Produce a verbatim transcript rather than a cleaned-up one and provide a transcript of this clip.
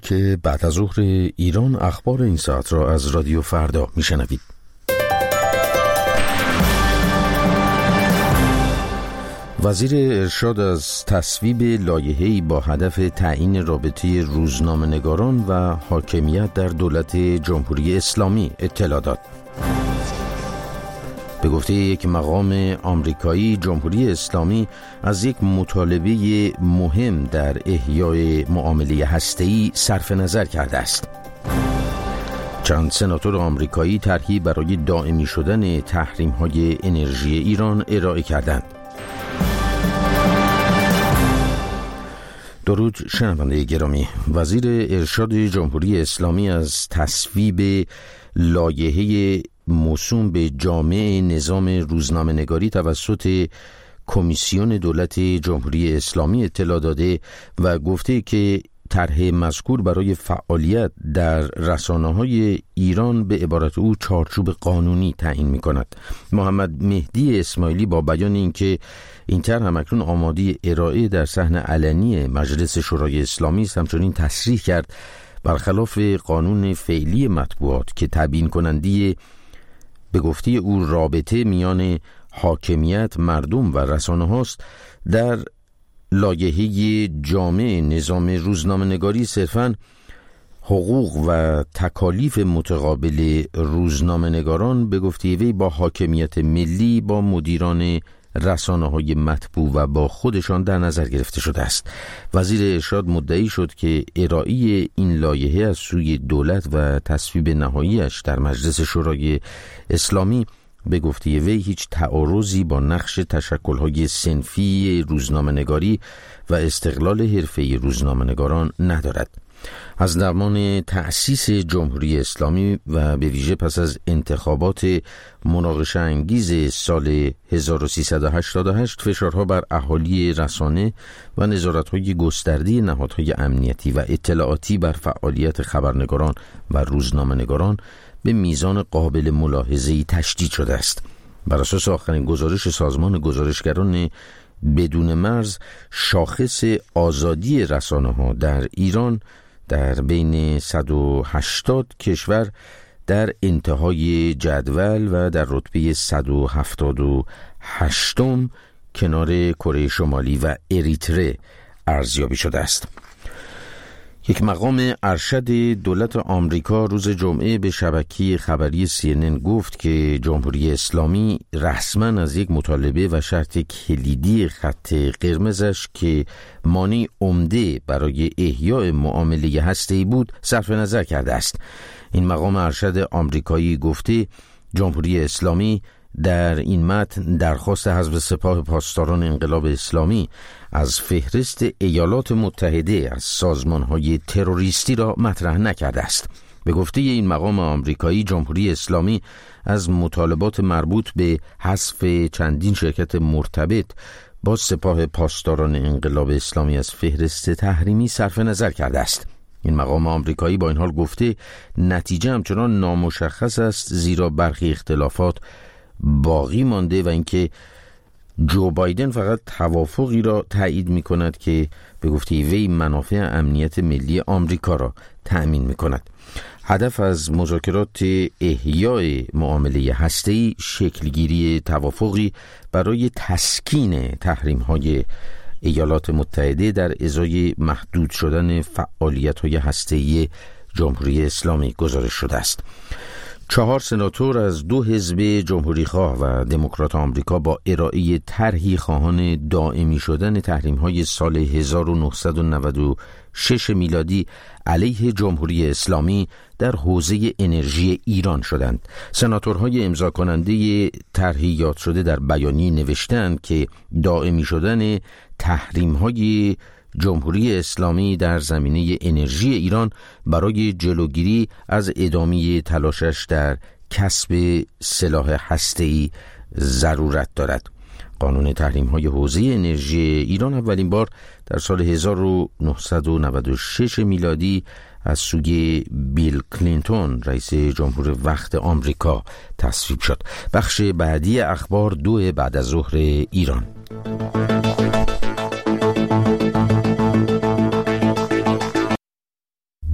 که بعد از ظهر ایران اخبار این ساعت را از رادیو فردا میشنوید. وزیر ارشاد از تصویب لایحه‌ای با هدف تعیین رابطه روزنامه‌نگاران و حاکمیت در دولت جمهوری اسلامی اطلاع داد. به گفته یک مقام آمریکایی، جمهوری اسلامی از یک مطالبه مهم در احیای معامله هسته‌ای صرف نظر کرده است. چند سناتور آمریکایی طرحی برای دائمی شدن تحریم‌های انرژی ایران ارائه کردند. درود شنونده گرامی، وزیر ارشاد جمهوری اسلامی از تصویب لایحه موسوم به جامع نظام روزنامه‌نگاری توسط کمیسیون دولت جمهوری اسلامی اطلاع داده و گفته که طرح مذکور برای فعالیت در رسانه‌های ایران به عبارت او چارچوب قانونی تعیین می‌کند. محمد مهدی اسماعیلی با بیان اینکه این طرح همکنون آماده ارائه در صحن علنی مجلس شورای اسلامی است، همچنین تصریح کرد برخلاف قانون فعلی مطبوعات که تبیین کننده به گفته او رابطه میان حاکمیت، مردم و رسانه هاست، در لایحه جامع نظام روزنامه‌نگاری صرفاً حقوق و تکالیف متقابل روزنامه‌نگاران به گفته وی با حاکمیت ملی، با مدیران رسانه‌های مطبوع و با خودشان در نظر گرفته شده است. وزیر ارشاد مدعی شد که ارائه این لایحه از سوی دولت و تصویب نهاییش در مجلس شورای اسلامی به گفته وی هیچ تعارضی با نقش تشکل‌های صنفی روزنامه‌نگاری و استقلال حرفه‌ای روزنامه‌نگاران ندارد. از زمان تأسیس جمهوری اسلامی و به ویژه پس از انتخابات مناقشه انگیز سال هزار و سیصد و هشتاد و هشت فشارها بر اهالی رسانه و نظارت‌های گسترده نهادهای امنیتی و اطلاعاتی بر فعالیت خبرنگاران و روزنامه‌نگاران به میزان قابل ملاحظه‌ای تشدید شده است. بر اساس آخرین گزارش سازمان گزارشگران بدون مرز، شاخص آزادی رسانه‌ها در ایران در بین صد و هشتاد کشور در انتهای جدول و در رتبه صد و هفتاد و هشتم کنار کره شمالی و اریتره ارزیابی شده است. یک مقام ارشد دولت آمریکا روز جمعه به شبکه خبری سی ان ان گفت که جمهوری اسلامی رسما از یک مطالبه و شرط کلیدی خط قرمزش که مانع عمده برای احیای معامله هسته‌ای بود صرف نظر کرده است. این مقام ارشد آمریکایی گفته جمهوری اسلامی در این متن درخواست حذف سپاه پاسداران انقلاب اسلامی از فهرست ایالات متحده از سازمان‌های تروریستی را مطرح نکرده است. به گفته این مقام آمریکایی، جمهوری اسلامی از مطالبات مربوط به حذف چندین شرکت مرتبط با سپاه پاسداران انقلاب اسلامی از فهرست تحریمی صرف نظر کرده است. این مقام آمریکایی با این حال گفته نتیجه همچنان نامشخص است، زیرا برخی اختلافات باقی مانده و اینکه جو بایدن فقط توافقی را تایید می کند که به گفته وی منافع امنیت ملی آمریکا را تأمین می کند. هدف از مذاکرات احیای معامله هسته‌ای شکلگیری توافقی برای تسکین تحریم‌های ایالات متحده در ازای محدود شدن فعالیت‌های هسته‌ای جمهوری اسلامی گزارش شده است. چهار سناتور از دو حزب جمهوری‌خواه و دموکرات آمریکا با ارائه طرحی خواهان دائمی شدن تحریم‌های سال هزار و نهصد و نود و شش میلادی علیه جمهوری اسلامی در حوزه انرژی ایران شدند. سناتورهای امضا کننده طرحی یاد شده در بیانیه نوشتند که دائمی شدن تحریم‌های جمهوری اسلامی در زمینه انرژی ایران برای جلوگیری از ادامه تلاشش در کسب سلاح هسته‌ای ضرورت دارد. قانون تحریم‌های حوزه انرژی ایران اولین بار در سال هزار و نهصد و نود و شش میلادی از سوی بیل کلینتون رئیس جمهور وقت آمریکا تصویب شد. بخش بعدی اخبار دو بعد از ظهر ایران.